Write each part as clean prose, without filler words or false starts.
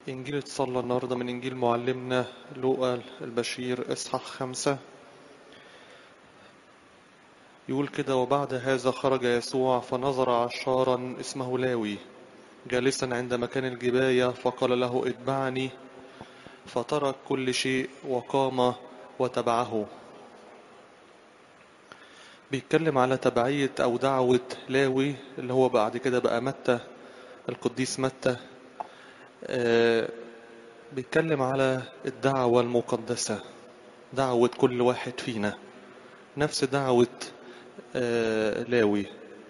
إنجيل اتصلى النهاردة من إنجيل معلمنا لوقا البشير إصحاح 5. يقول كده: وبعد هذا خرج يسوع فنظر عشارا اسمه لاوي جالسا عند مكان الجباية، فقال له: اتبعني. فترك كل شيء وقام وتبعه. بيتكلم على تبعية أو دعوة لاوي اللي هو بعد كده بقى متى، القديس متى. بيتكلم على الدعوة المقدسة، دعوة كل واحد فينا نفس دعوة لاوي.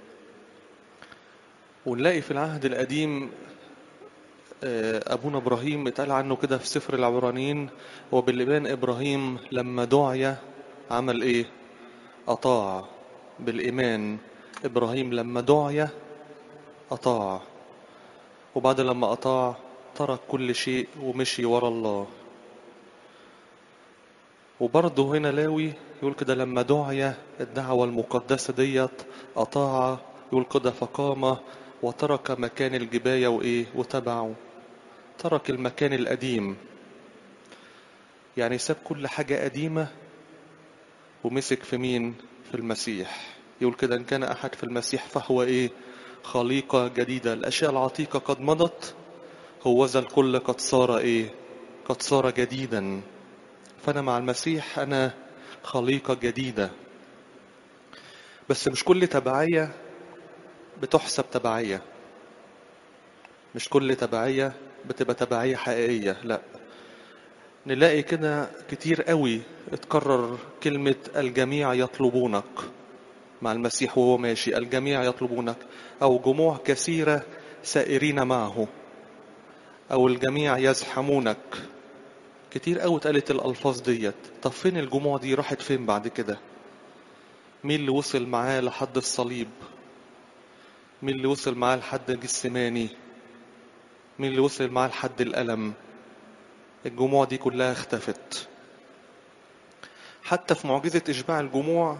ونلاقي في العهد القديم أبونا إبراهيم اتقال عنه كده في سفر العبرانيين: وباللبان إبراهيم لما دعي عمل إيه؟ أطاع. بالإيمان إبراهيم لما دعي أطاع، وبعد لما أطاع ترك كل شيء ومشي ورا الله. وبرضه هنا لاوي يقول كده لما دعي الدعوة المقدسة ديت أطاع، يقول كده فقام وترك مكان الجباية وإيه وتبعه. ترك المكان القديم، يعني ساب كل حاجة قديمة ومسك في مين؟ في المسيح. يقول كده: إن كان أحد في المسيح فهو إيه؟ خليقة جديدة، الأشياء العتيقة قد مضت، هوذا الكل قد صار إيه؟ قد صار جديدا. فأنا مع المسيح أنا خليقة جديدة. بس مش كل تبعية بتحسب تبعية، مش كل تبعية بتبقى تبعية حقيقية، لا. نلاقي كده كتير قوي اتكرر كلمة الجميع يطلبونك مع المسيح وهو ماشي، الجميع يطلبونك، أو جموع كثيرة سائرين معه، أو الجميع يزحمونك. كتير قوي اتقالت الألفاظ ديت. طب فين الجموع دي؟ راحت فين بعد كده؟ مين اللي وصل معاه لحد الصليب؟ مين اللي وصل معاه لحد جسماني؟ مين اللي وصل معاه لحد الألم؟ الجموع دي كلها اختفت. حتى في معجزة إشباع الجموع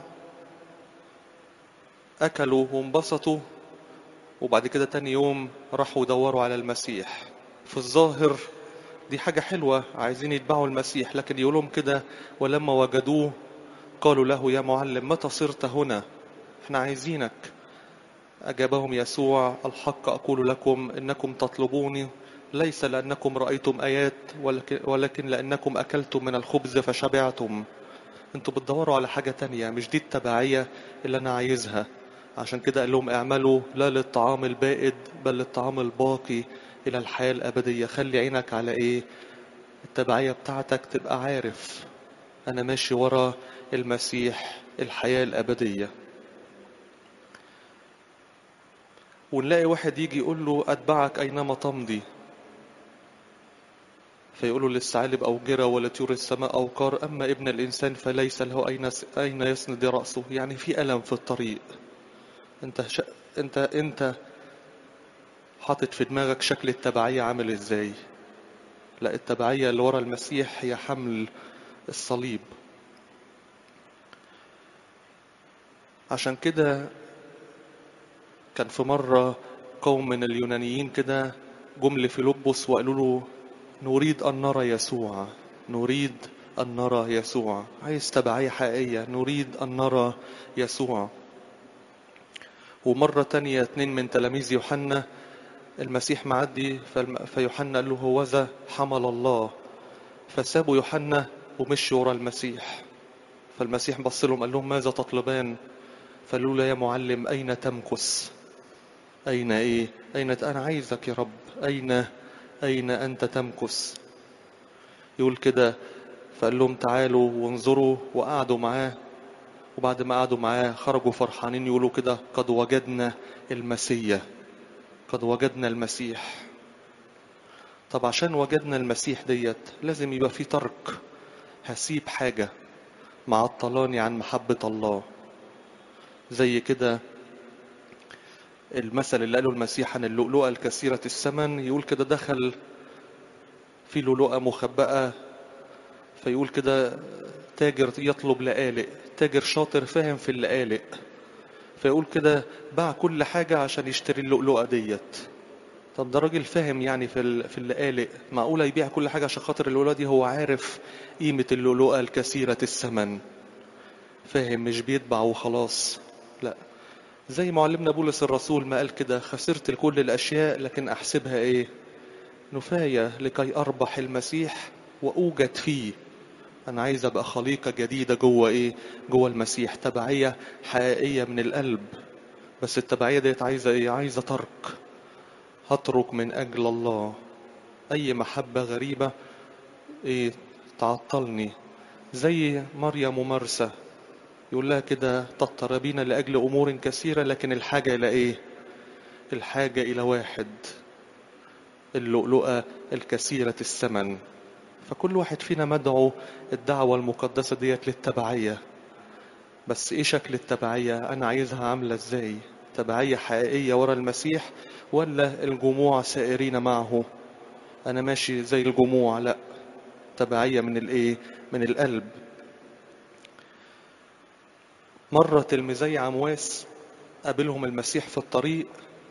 أكلوا وانبسطوا، وبعد كده تاني يوم راحوا يدوروا على المسيح. في الظاهر دي حاجة حلوة، عايزين يتبعوا المسيح، لكن يقولهم كده: ولما وجدوه قالوا له: يا معلم متى صرت هنا؟ احنا عايزينك. أجابهم يسوع: الحق أقول لكم إنكم تطلبوني ليس لأنكم رأيتم آيات، ولكن لأنكم أكلتم من الخبز فشبعتم. انتوا بتدوروا على حاجة تانية، مش دي التبعية اللي أنا عايزها. عشان كده قال لهم: اعملوا لا للطعام البائد بل للطعام الباقي إلى الحياة الأبدية. خلي عينك على إيه؟ التبعية بتاعتك، تبقى عارف أنا ماشي ورا المسيح، الحياة الأبدية. ونلاقي واحد يجي يقول له: أتبعك أينما تمضي. فيقول له: للثعالب أوجرة ولطيور السماء أوقار، أما ابن الإنسان فليس له أين يسند رأسه. يعني في ألم في الطريق. انت انت حاطط في دماغك شكل التبعية عامل ازاي؟ لا، التبعية اللي ورا المسيح هي حمل الصليب. عشان كده كان في مرة قوم من اليونانيين كده جم لفيلبس وقالوا له: نريد أن نرى يسوع، نريد أن نرى يسوع. عايز تبعية حقيقية، نريد أن نرى يسوع. ومرة تانية 2 من تلاميذ يوحنا المسيح معدي، فيوحنا قال له: هوذا حمل الله. فسابوا يوحنا ومشوا ورا المسيح. فالمسيح بص لهم قال لهم: ماذا تطلبان؟ فقالوا له: يا معلم أين تمكث؟ أين إيه؟ أنا عايزك يا رب، أين أنت تمكث؟ يقول كده فقال لهم: تعالوا وانظروا. وقعدوا معاه، وبعد ما قعدوا معاه خرجوا فرحانين يقولوا كده: قد وجدنا المسيح، قد وجدنا المسيح. طب عشان وجدنا المسيح ديت لازم يبقى في ترك. هسيب حاجة معطلاني عن محبة الله. زي كده المثل اللي قاله المسيح عن اللؤلؤة الكثيرة الثمن. يقول كده دخل في لؤلؤة مخبأة، فيقول كده تاجر يطلب لآلئ، تاجر شاطر فاهم في اللآلئ، فيقول كده باع كل حاجة عشان يشتري اللؤلؤة ديت. طب ده راجل فاهم يعني في اللقالق، معقولة يبيع كل حاجة عشان خاطر اللؤلؤة دي؟ هو عارف قيمة اللؤلؤة الكثيرة الثمن، فاهم، مش بيتبع وخلاص. لا، زي معلمنا بولس الرسول ما قال كده: خسرت كل الأشياء لكن أحسبها إيه؟ نفاية لكي أربح المسيح وأوجد فيه. أنا عايز أبقى خليقة جديدة جوه إيه؟ جوه المسيح، تبعية حقيقية من القلب. بس التبعية ديت عايزة إيه؟ عايزة ترك. هترك من أجل الله أي محبة غريبة إيه تعطلني. زي مريم ومرسى، يقول لها كده: تضطربين لأجل أمور كثيرة لكن الحاجة إلى إيه؟ الحاجة إلى واحد، اللؤلؤة الكثيرة الثمن. فكل واحد فينا مدعو الدعوة المقدسة ديت للتبعية. بس إيه شكل التبعية؟ أنا عايزها عاملة إزاي؟ تبعية حقيقية ورا المسيح، ولا الجموع سائرين معه؟ أنا ماشي زي الجموع؟ لا، تبعية من الإيه؟ من القلب. مرة تلميذي عمواس قابلهم المسيح في الطريق،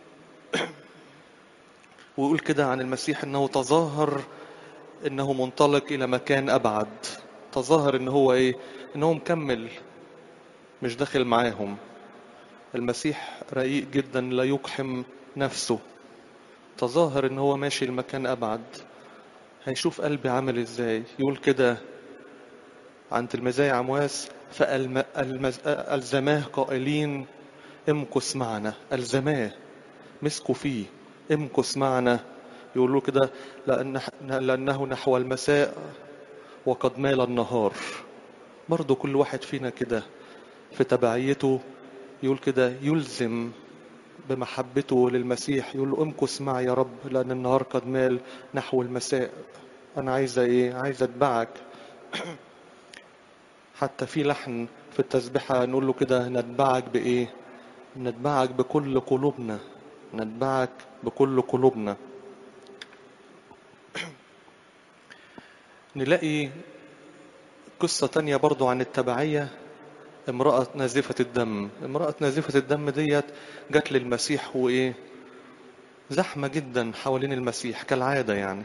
ويقول كده عن المسيح انه تظاهر انه منطلق الى مكان ابعد. تظاهر ان هو ايه؟ ان هو مكمل، مش داخل معاهم. المسيح رقيق جدا لا يقحم نفسه. تظاهر ان هو ماشي المكان ابعد. هيشوف قلبي عامل ازاي. يقول كده عن تلميذي عمواس: فألزماه قائلين امكث معنا. ألزماه، مسكوا فيه، امكث معنا. يقولوا كده: لأنه نحو المساء وقد مال النهار. برضو كل واحد فينا كده في تبعيته يقول كده، يلزم بمحبته للمسيح، يقول له: امكث معي يا رب لأن النهار قد مال نحو المساء. أنا عايز إيه؟ عايز أتبعك. حتى في لحن في التسبيحة نقول له كده: نتبعك بإيه؟ نتبعك بكل قلوبنا. نتبعك بكل قلوبنا. نلاقي قصة تانية برضو عن التبعية. امرأة نازفة الدم. امرأة نازفة الدم ديت جت للمسيح، وإيه؟ زحمة جدا حوالين المسيح كالعادة يعني،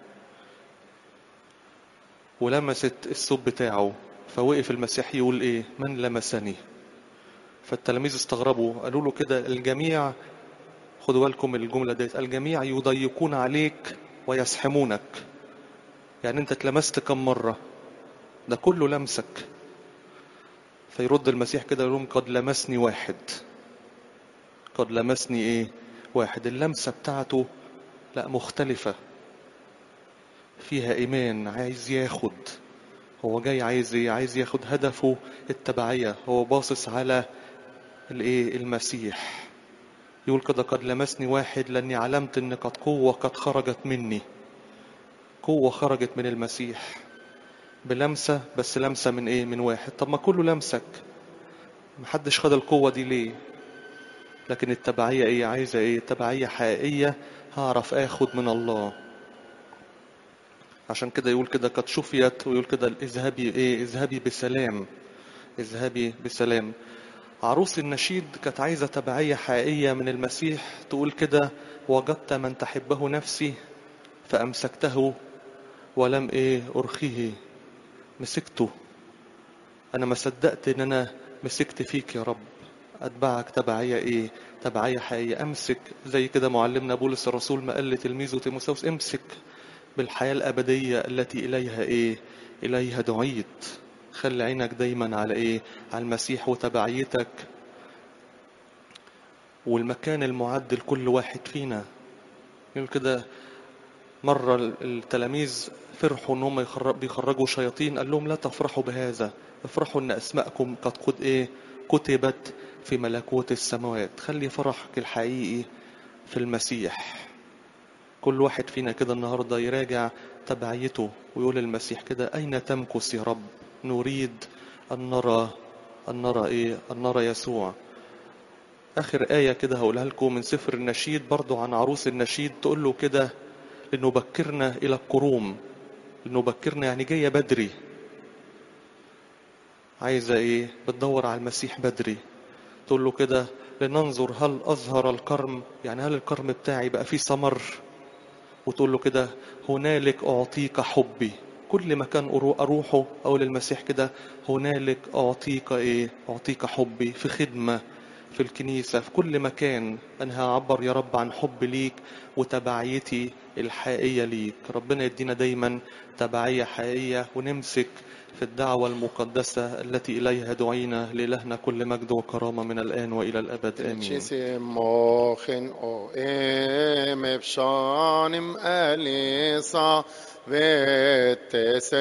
ولمست الثوب بتاعه. فوقف المسيح يقول إيه؟ من لمسني؟ فالتلاميذ استغربوا، قالوا له كده: الجميع، خدوا بالكم من الجملة ديت، الجميع يضيقون عليك ويزحمونك. يعني انت اتلمست كم مرة؟ ده كله لمسك. فيرد المسيح كده يقول لهم: قد لمسني واحد. قد لمسني ايه؟ واحد. اللمسة بتاعته لا مختلفة، فيها ايمان، عايز ياخد. هو جاي عايز ايه؟ عايز ياخد. هدفه التبعية، هو باصص على الايه؟ المسيح. يقول كده: قد لمسني واحد لاني علمت ان قد قوة قد خرجت مني. قوة خرجت من المسيح بلمسة، بس لمسة من ايه؟ من واحد. طب ما كله لمسك، محدش خد القوة دي ليه؟ لكن التبعية ايه؟ عايزة ايه؟ تبعية حقيقية، هعرف اخد من الله. عشان كده يقول كده: قد شفيت، ويقول كده: اذهبي ايه؟ اذهبي بسلام. اذهبي بسلام. عروس النشيد كانت عايزة تبعية حقيقية من المسيح، تقول كده: وجدت من تحبه نفسي فأمسكته ولم ايه؟ أرخيه. مسكته. انا ما صدقت ان انا مسكت فيك يا رب. اتبعك تبعية ايه؟ تبعية حقيقية. امسك زي كده معلمنا بولس الرسول ما قال لتلميذه تيموثاوس: امسك بالحياة الأبدية التي إليها إيه؟ إليها دعيت. خلي عينك دايما على إيه؟ على المسيح وتبعيتك والمكان المعد لكل واحد فينا. يقول كده مرة التلاميذ فرحوا إن هم بيخرجوا شياطين، قال لهم: لا تفرحوا بهذا، افرحوا إن أسماءكم قد إيه؟ كتبت في ملكوت السماوات. خلي فرحك الحقيقي في المسيح. كل واحد فينا كده النهاردة يراجع تبعيته ويقول للمسيح كده: أين تمكث يا رب؟ نريد أن نرى إيه؟ أن نرى يسوع. آخر آية كده هقولها لكم من سفر النشيد برضو عن عروس النشيد، تقول له كده: لنبكرنا إلى الكروم. لنبكرنا يعني جاية بدري. عايزة إيه؟ بتدور على المسيح بدري. تقول له كده: لننظر هل أظهر الكرم، يعني هل الكرم بتاعي بقى فيه ثمر. وتقول له كده هنالك أعطيك حبي. كل مكان أروحه أو للمسيح كده هنالك أعطيك إيه؟ أعطيك حبي. في خدمة، في الكنيسة، في كل مكان أنا هعبر يا رب عن حب ليك وتبعيتي الحقيقية ليك. ربنا يدينا دايما تبعية حقيقية، ونمسك في الدعوة المقدسة التي إليها دعينا. لإلهنا كل مجد وكرامة من الآن وإلى الأبد آمين. چیزی مخن او ام افشانم الیسا و